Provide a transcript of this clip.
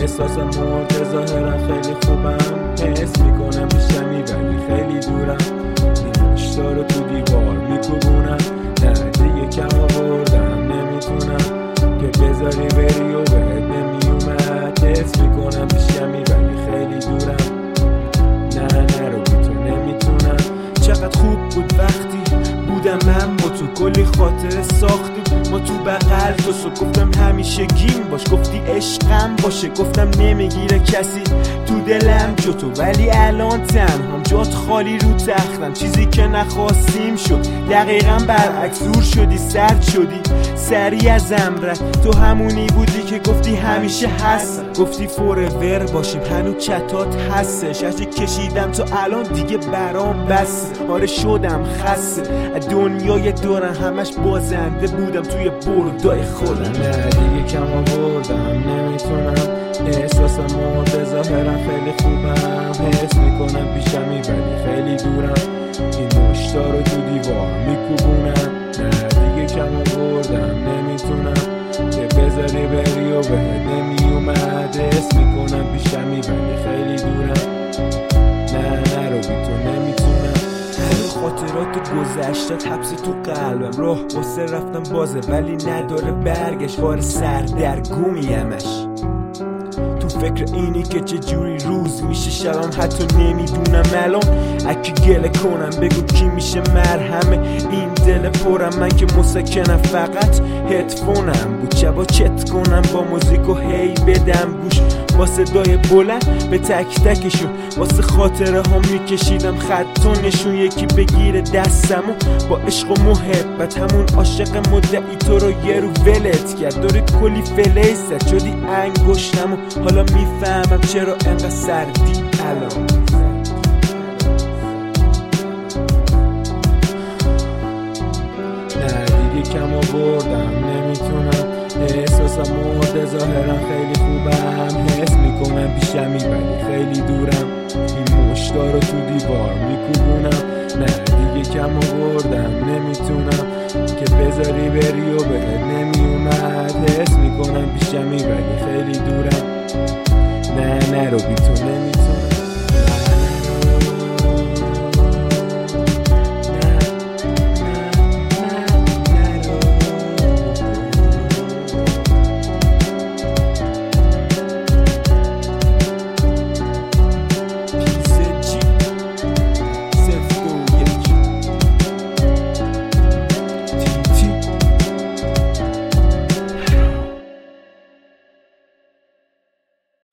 احساس مرده ظاهرا خیلی خوبم، حس میکنم پیشمی ولی خیلی دورم، این مشتا رو تو دیوار میکوبونم، نه دیگه کم آوردم نمیتونم که بذاری بری و بهت نمیومد، حس میکنم پیشمی ولی خیلی دورم، نه نرو بی تو نمیتونم. چقدر خوب بود وقتی بودم من با تو، کلی خاطره ساختیم ما تو بغل تو، گفتم همیشه گیم باش، گفتی عشقم باشه، گفتم نمیگیره کسی تو دلم جو تو، ولی الان تنهام جات خالی رو تختم، چیزی که نخواستیم شد دقیقا برعکس، دور شدی سرد شدی سری ازم رفت، تو همونی بودی که گفتی همیشه هست، گفتی فورور باشیم هنو چتات هستش، هرچی کشیدم تو الان دیگه برام بس، آره شدم خسته دنیای دورم، همش بازنده بودم توی بردای خودم، نه دیگه کم آوردم نمیتونم، احساس مرده ظاهرا خیلی خوبم، حس میکنم پیشمی ولی خیلی دورم، این مشتا رو تو دیوار میکوبونم، نه دیگه کم آوردم نمیتونم که بذاری بری و بهت نمیومد، حس میکنم پیشمی ولی خیلی دورم، نه نرو بی تو نمیتونم. خاطرات گذشتت حبس تو قلبم، راه واسه رفتم بازه ولی نداره برگشت، بار سردرگومیمش تو فکر اینی که چه جوری روز میشه شبم، حتی نمیدونم الان اکی گله کنم، بگو کی میشه مرهم این دل پرم، من که مسکنم فقط هدفونم بود، شبا چت کنم با موزیک و هی بدم گوش با صدای بلند به تک تکشون، واسه خاطره ها میکشیدم خط و نشون، یکی بگیره دستم و با عشق و محبت همون عاشق مدعی تو رو یه رو ولت کرد، داری کلی فلیست شدی انگشتم و حالا میفهمم چرا انقدر سردی الان، نه دیگه کم آوردم نمیتونم، احساسم مرده ظاهرا خیلی خوبم، حس میکنم پیشمی ولی خیلی دورم، این مشتا رو تو دیوار میکوبونم، نه دیگه کم آوردم نمیتونم که بذاری بری و بهت نمیومد، حس میکنم پیشمی ولی خیلی دورم، نه نرو بی تو